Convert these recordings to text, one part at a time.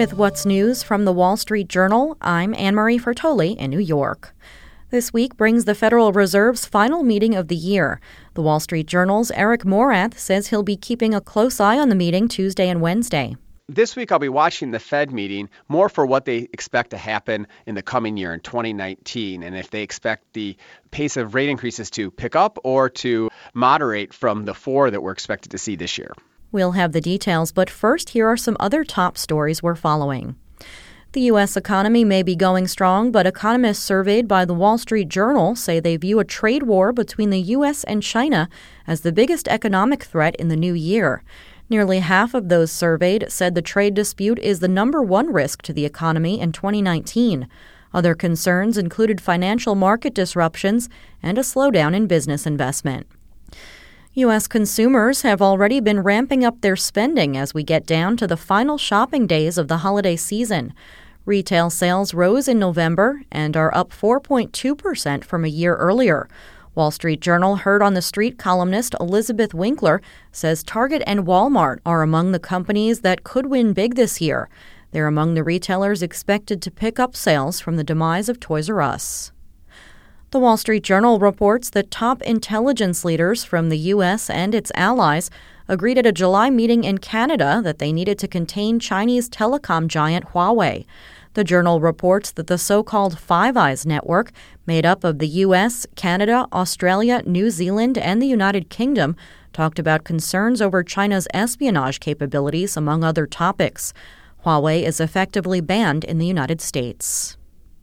With what's news from the Wall Street Journal, I'm Anne-Marie Fertoli in New York. This week brings the Federal Reserve's final meeting of the year. The Wall Street Journal's Eric Morath says he'll be keeping a close eye on the meeting Tuesday and Wednesday. This week, I'll be watching the Fed meeting more for what they expect to happen in the coming year in 2019, and if they expect the pace of rate increases to pick up or to moderate from the 4 that we're expected to see this year. We'll have the details, but first, here are some other top stories we're following. The U.S. economy may be going strong, but economists surveyed by the Wall Street Journal say they view a trade war between the U.S. and China as the biggest economic threat in the new year. Nearly half of those surveyed said the trade dispute is the number one risk to the economy in 2019. Other concerns included financial market disruptions and a slowdown in business investment. U.S. consumers have already been ramping up their spending as we get down to the final shopping days of the holiday season. Retail sales rose in November and are up 4.2% from a year earlier. Wall Street Journal Heard on the Street columnist Elizabeth Winkler says Target and Walmart are among the companies that could win big this year. They're among the retailers expected to pick up sales from the demise of Toys R Us. The Wall Street Journal reports that top intelligence leaders from the U.S. and its allies agreed at a July meeting in Canada that they needed to contain Chinese telecom giant Huawei. The Journal reports that the so-called Five Eyes network, made up of the U.S., Canada, Australia, New Zealand, and the United Kingdom, talked about concerns over China's espionage capabilities, among other topics. Huawei is effectively banned in the United States.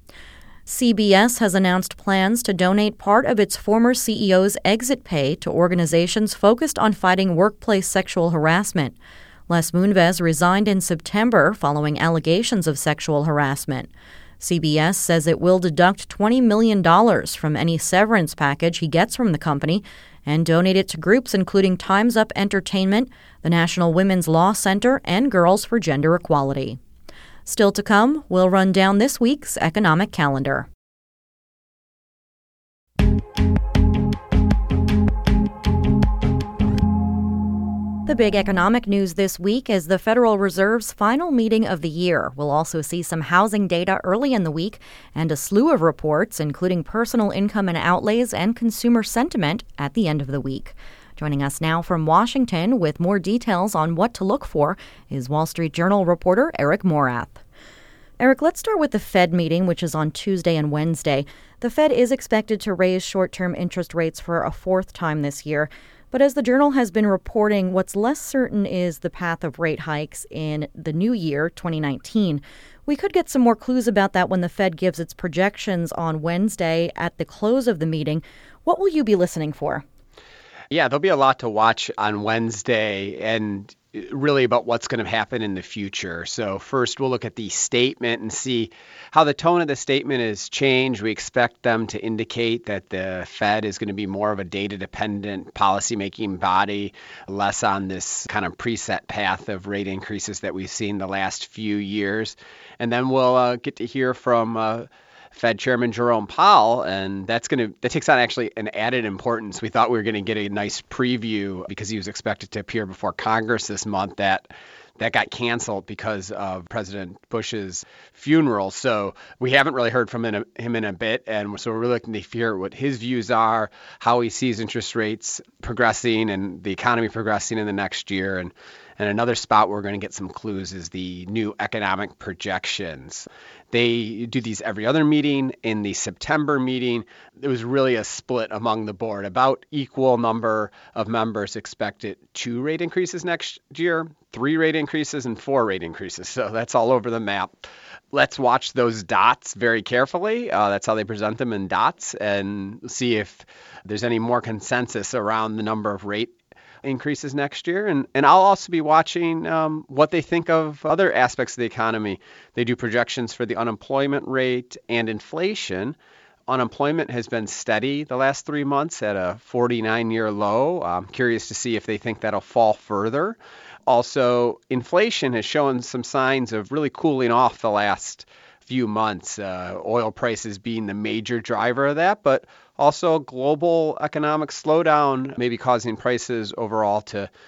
CBS has announced plans to donate part of its former CEO's exit pay to organizations focused on fighting workplace sexual harassment. Les Moonves resigned in September following allegations of sexual harassment. CBS says it will deduct $20 million from any severance package he gets from the company and donate it to groups including Time's Up Entertainment, the National Women's Law Center, and Girls for Gender Equality. Still to come, we'll run down this week's economic calendar. The big economic news this week is the Federal Reserve's final meeting of the year. We'll also see some housing data early in the week and a slew of reports, including personal income and outlays and consumer sentiment at the end of the week. Joining us now from Washington with more details on what to look for is Wall Street Journal reporter Eric Morath. Eric, let's start with the Fed meeting, which is on Tuesday and Wednesday. The Fed is expected to raise short-term interest rates for a fourth time this year. But as the Journal has been reporting, what's less certain is the path of rate hikes in the new year, 2019. We could get some more clues about that when the Fed gives its projections on Wednesday at the close of the meeting. What will you be listening for? Yeah, there'll be a lot to watch on Wednesday and really about what's going to happen in the future. So first, we'll look at the statement and see how the tone of the statement has changed. We expect them to indicate that the Fed is going to be more of a data-dependent policymaking body, less on this kind of preset path of rate increases that we've seen the last few years. And then we'll get to hear from Fed Chairman Jerome Powell, and that takes on actually an added importance. We thought we were going to get a nice preview because he was expected to appear before Congress this month. That got canceled because of President Bush's funeral. So we haven't really heard from him in a bit, and so we're really looking to hear what his views are, how he sees interest rates progressing and the economy progressing in the next year. And another spot where we're going to get some clues is the new economic projections. They do these every other meeting. In the September meeting, there was really a split among the board. About equal number of members expected 2 rate increases next year, 3 rate increases, and 4 rate increases. So that's all over the map. Let's watch those dots very carefully. That's how they present them in dots, and see if there's any more consensus around the number of rate increases next year. And I'll also be watching what they think of other aspects of the economy. They do projections for the unemployment rate and inflation. Unemployment has been steady the last 3 months at a 49-year low. I'm curious to see if they think that'll fall further. Also, inflation has shown some signs of really cooling off the last few months, oil prices being the major driver of that, but also global economic slowdown maybe causing prices overall to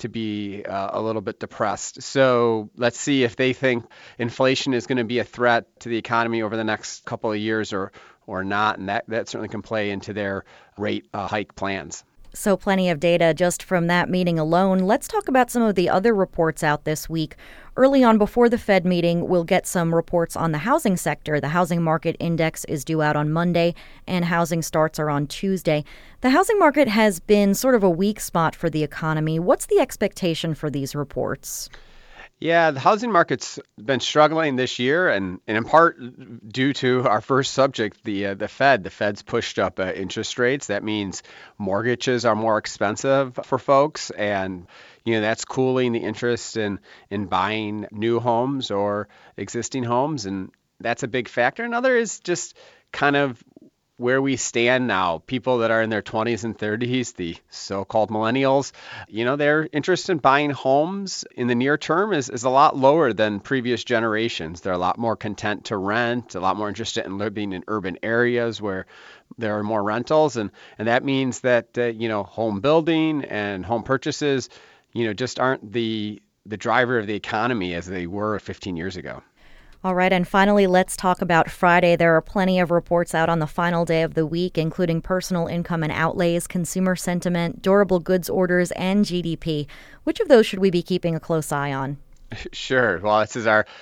to be a little bit depressed. So let's see if they think inflation is going to be a threat to the economy over the next couple of years or not, and that certainly can play into their rate hike plans. So plenty of data just from that meeting alone. Let's talk about some of the other reports out this week. Early on before the Fed meeting, we'll get some reports on the housing sector. The housing market index is due out on Monday, and housing starts are on Tuesday. The housing market has been sort of a weak spot for the economy. What's the expectation for these reports? Yeah, the housing market's been struggling this year, and in part due to our first subject, the Fed. The Fed's pushed up interest rates. That means mortgages are more expensive for folks, and that's cooling the interest in buying new homes or existing homes, and that's a big factor. Another is just kind of where we stand now. People that are in their 20s and 30s, the so-called millennials, their interest in buying homes in the near term is a lot lower than previous generations. They're a lot more content to rent, a lot more interested in living in urban areas where there are more rentals. And that means that, home building and home purchases, just aren't the driver of the economy as they were 15 years ago. All right, and finally, let's talk about Friday. There are plenty of reports out on the final day of the week, including personal income and outlays, consumer sentiment, durable goods orders, and GDP. Which of those should we be keeping a close eye on? Sure. Well, this is our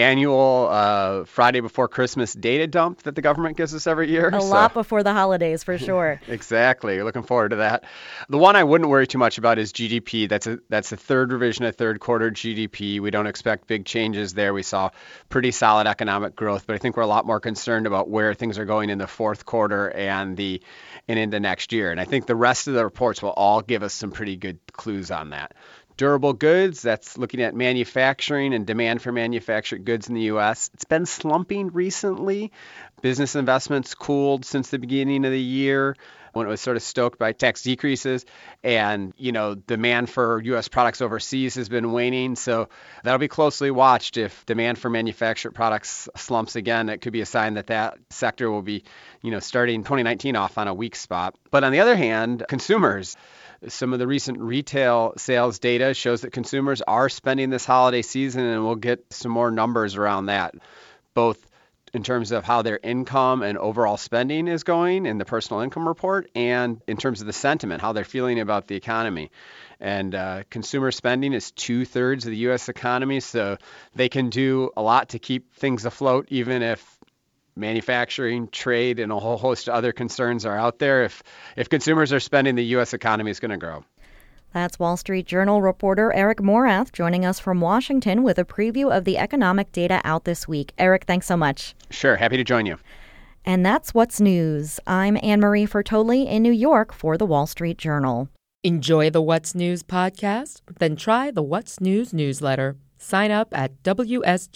annual Friday before Christmas data dump that the government gives us every year. A lot before the holidays, for sure. Exactly. Looking forward to that. The one I wouldn't worry too much about is GDP. That's a third revision of third quarter GDP. We don't expect big changes there. We saw pretty solid economic growth, but I think we're a lot more concerned about where things are going in the fourth quarter and into next year. And I think the rest of the reports will all give us some pretty good clues on that. Durable goods, that's looking at manufacturing and demand for manufactured goods in the U.S. It's been slumping recently. Business investments cooled since the beginning of the year when it was sort of stoked by tax decreases. And, demand for U.S. products overseas has been waning. So that'll be closely watched. If demand for manufactured products slumps again, it could be a sign that sector will be, starting 2019 off on a weak spot. But on the other hand, consumers. Some of the recent retail sales data shows that consumers are spending this holiday season, and we'll get some more numbers around that, both in terms of how their income and overall spending is going in the personal income report, and in terms of the sentiment, how they're feeling about the economy. And consumer spending is 2/3 of the U.S. economy, so they can do a lot to keep things afloat, even if manufacturing, trade, and a whole host of other concerns are out there. If consumers are spending, the U.S. economy is going to grow. That's Wall Street Journal reporter Eric Morath joining us from Washington with a preview of the economic data out this week. Eric, thanks so much. Sure. Happy to join you. And that's What's News. I'm Anne-Marie Fertoli in New York for the Wall Street Journal. Enjoy the What's News podcast? Then try the What's News newsletter. Sign up at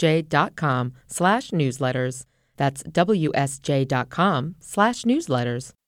WSJ.com/newsletters. That's WSJ.com/newsletters.